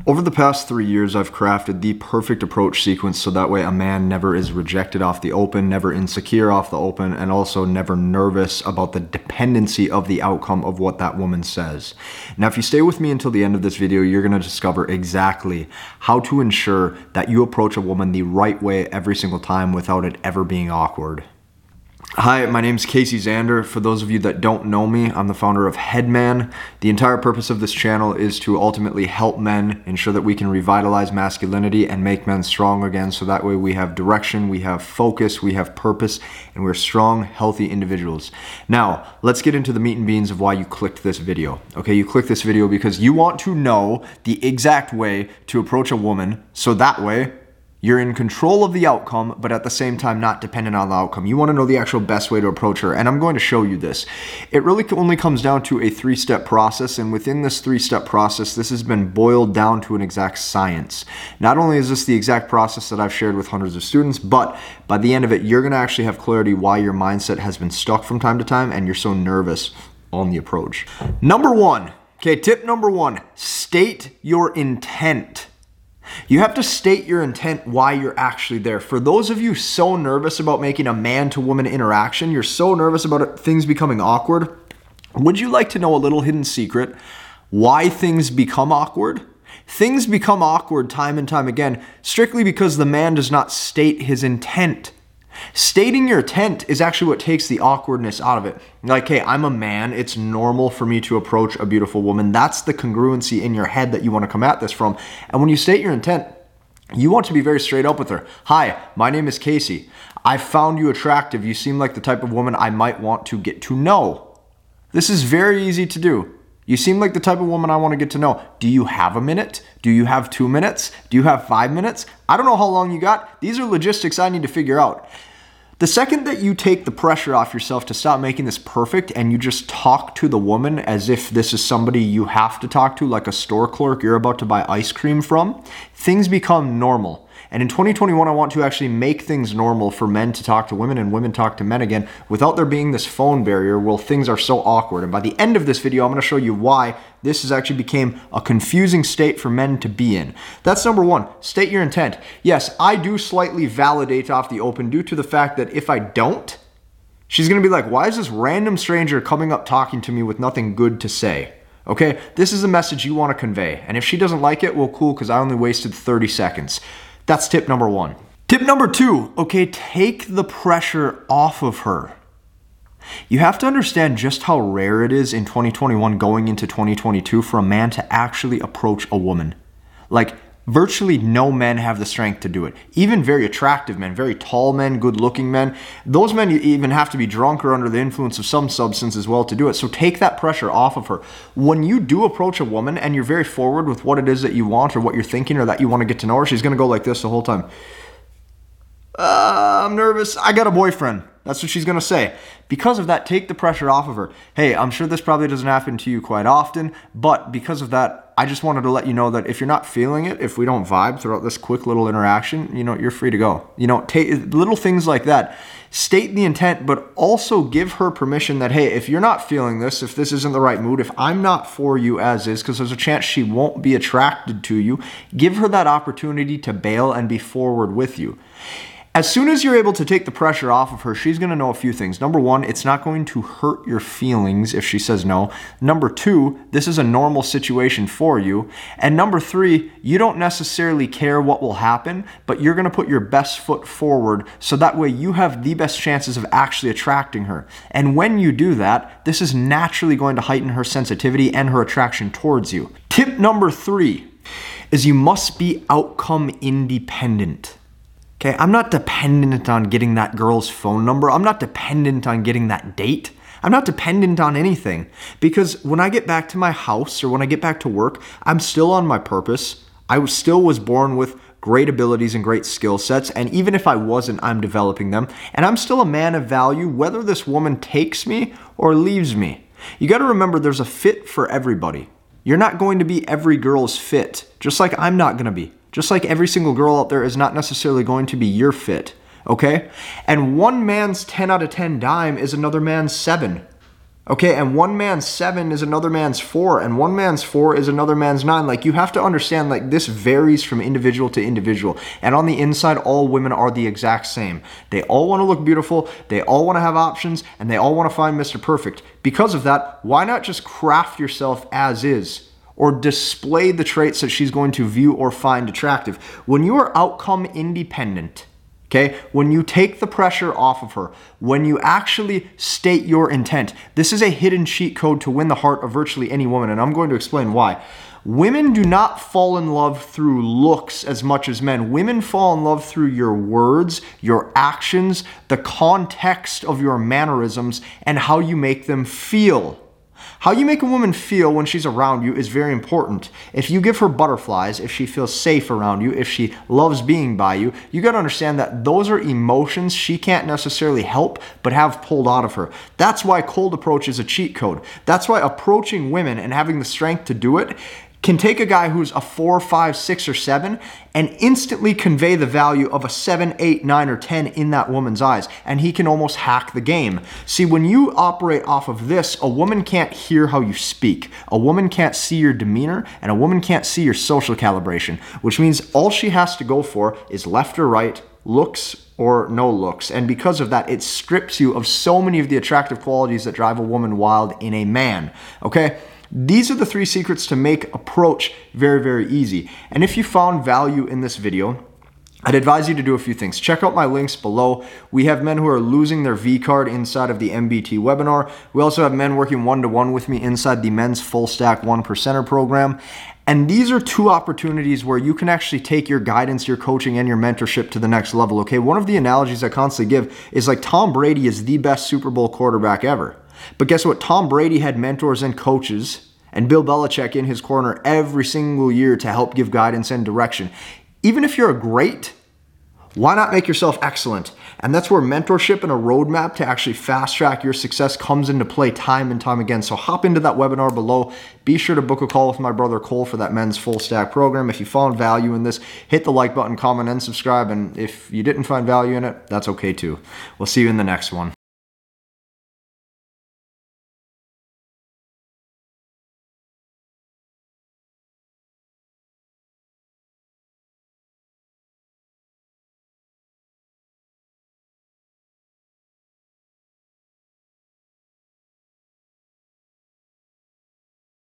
Over the past 3 years, I've crafted the perfect approach sequence so that way a man never is rejected off the open, never insecure off the open, and also never nervous about the dependency of the outcome of what that woman says. Now, if you stay with me until the end of this video, you're going to discover exactly how to ensure that you approach a woman the right way every single time without it ever being awkward. Hi, my name's Casey Zander. For those of you that don't know me, I'm the founder of Headman. The entire purpose of this channel is to ultimately help men ensure that we can revitalize masculinity and make men strong again, so that way we have direction, we have focus, we have purpose, and we're strong, healthy individuals. Now, let's get into the meat and beans of why you clicked this video. Okay, you clicked this video because you want to know the exact way to approach a woman, so that way you're in control of the outcome, but at the same time not dependent on the outcome. You want to know the actual best way to approach her, and I'm going to show you this. It really only comes down to a 3-step process, and within this 3-step process, this has been boiled down to an exact science. Not only is this the exact process that I've shared with hundreds of students, but by the end of it, you're going to actually have clarity why your mindset has been stuck from time to time and you're so nervous on the approach. Number one, okay, tip number one, state your intent. You have to state your intent why you're actually there. For those of you so nervous about making a man-to-woman interaction, you're so nervous about things becoming awkward, would you like to know a little hidden secret why things become awkward? Things become awkward time and time again strictly because the man does not state his intent. Stating your intent is actually what takes the awkwardness out of it. Like, hey, I'm a man. It's normal for me to approach a beautiful woman. That's the congruency in your head that you want to come at this from. And when you state your intent, you want to be very straight up with her. Hi, my name is Casey. I found you attractive. You seem like the type of woman I might want to get to know. This is very easy to do. You seem like the type of woman I want to get to know. Do you have a minute? Do you have 2 minutes? Do you have 5 minutes? I don't know how long you got. These are logistics I need to figure out. The second that you take the pressure off yourself to stop making this perfect and you just talk to the woman as if this is somebody you have to talk to, like a store clerk you're about to buy ice cream from, things become normal. And in 2021, I want to actually make things normal for men to talk to women and women talk to men again without there being this phone barrier where things are so awkward. And by the end of this video, I'm going to show you why this has actually became a confusing state for men to be in. That's number one, state your intent. Yes, I do slightly validate off the open due to the fact that if I don't, she's going to be like, why is this random stranger coming up talking to me with nothing good to say? Okay, this is a message you want to convey. And if she doesn't like it, well, cool, because I only wasted 30 seconds. That's tip number one. Tip number two, okay, take the pressure off of her. You have to understand just how rare it is in 2021 going into 2022 for a man to actually approach a woman. Like, virtually no men have the strength to do it. Even very attractive men, very tall men, good-looking men. Those men even have to be drunk or under the influence of some substance as well to do it. So take that pressure off of her. When you do approach a woman and you're very forward with what it is that you want or what you're thinking or that you want to get to know her, she's going to go like this the whole time. I'm nervous. I got a boyfriend. That's what she's going to say. Because of that, take the pressure off of her. Hey, I'm sure this probably doesn't happen to you quite often, but because of that, I just wanted to let you know that if you're not feeling it, if we don't vibe throughout this quick little interaction, you're free to go. Take little things like that. State the intent, but also give her permission that, hey, if you're not feeling this, if this isn't the right mood, if I'm not for you as is, because there's a chance she won't be attracted to you, give her that opportunity to bail and be forward with you. As soon as you're able to take the pressure off of her, she's going to know a few things. Number one, it's not going to hurt your feelings if she says no. Number two, this is a normal situation for you. And number three, you don't necessarily care what will happen, but you're going to put your best foot forward so that way you have the best chances of actually attracting her. And when you do that, this is naturally going to heighten her sensitivity and her attraction towards you. Tip number three is you must be outcome independent. Okay, I'm not dependent on getting that girl's phone number. I'm not dependent on getting that date. I'm not dependent on anything because when I get back to my house or when I get back to work, I'm still on my purpose. I still was born with great abilities and great skill sets. And even if I wasn't, I'm developing them. And I'm still a man of value, whether this woman takes me or leaves me. You got to remember there's a fit for everybody. You're not going to be every girl's fit, just like I'm not going to be. Just like every single girl out there is not necessarily going to be your fit, okay? And one man's 10 out of 10 dime is another man's 7. Okay, and one man's 7 is another man's 4, and one man's 4 is another man's 9. Like, you have to understand, like, this varies from individual to individual. And on the inside, all women are the exact same. They all want to look beautiful, they all want to have options, and they all want to find Mr. Perfect. Because of that, why not just craft yourself as is? Or display the traits that she's going to view or find attractive. When you are outcome independent, okay, when you take the pressure off of her, when you actually state your intent, this is a hidden cheat code to win the heart of virtually any woman, and I'm going to explain why. Women do not fall in love through looks as much as men. Women fall in love through your words, your actions, the context of your mannerisms, and how you make them feel. How you make a woman feel when she's around you is very important. If you give her butterflies, if she feels safe around you, if she loves being by you, you got to understand that those are emotions she can't necessarily help but have pulled out of her. That's why cold approach is a cheat code. That's why approaching women and having the strength to do it can take a guy who's a 4, 5, 6, or 7 and instantly convey the value of a 7, 8, 9, or 10 in that woman's eyes. And he can almost hack the game. See, when you operate off of this, a woman can't hear how you speak. A woman can't see your demeanor, and a woman can't see your social calibration, which means all she has to go for is left or right, looks or no looks. And because of that, it strips you of so many of the attractive qualities that drive a woman wild in a man, okay? These are the 3 secrets to make approach very, very easy. And if you found value in this video, I'd advise you to do a few things. Check out my links below. We have men who are losing their V card inside of the MBT webinar. We also have men working one-to-one with me inside the Men's Full Stack 1%er program. And these are 2 opportunities where you can actually take your guidance, your coaching, and your mentorship to the next level, okay? One of the analogies I constantly give is like Tom Brady is the best Super Bowl quarterback ever. But guess what? Tom Brady had mentors and coaches and Bill Belichick in his corner every single year to help give guidance and direction. Even if you're a great, why not make yourself excellent? And that's where mentorship and a roadmap to actually fast track your success comes into play time and time again. So hop into that webinar below. Be sure to book a call with my brother Cole for that Men's Full Stack program. If you found value in this, hit the like button, comment, and subscribe. And if you didn't find value in it, that's okay too. We'll see you in the next one.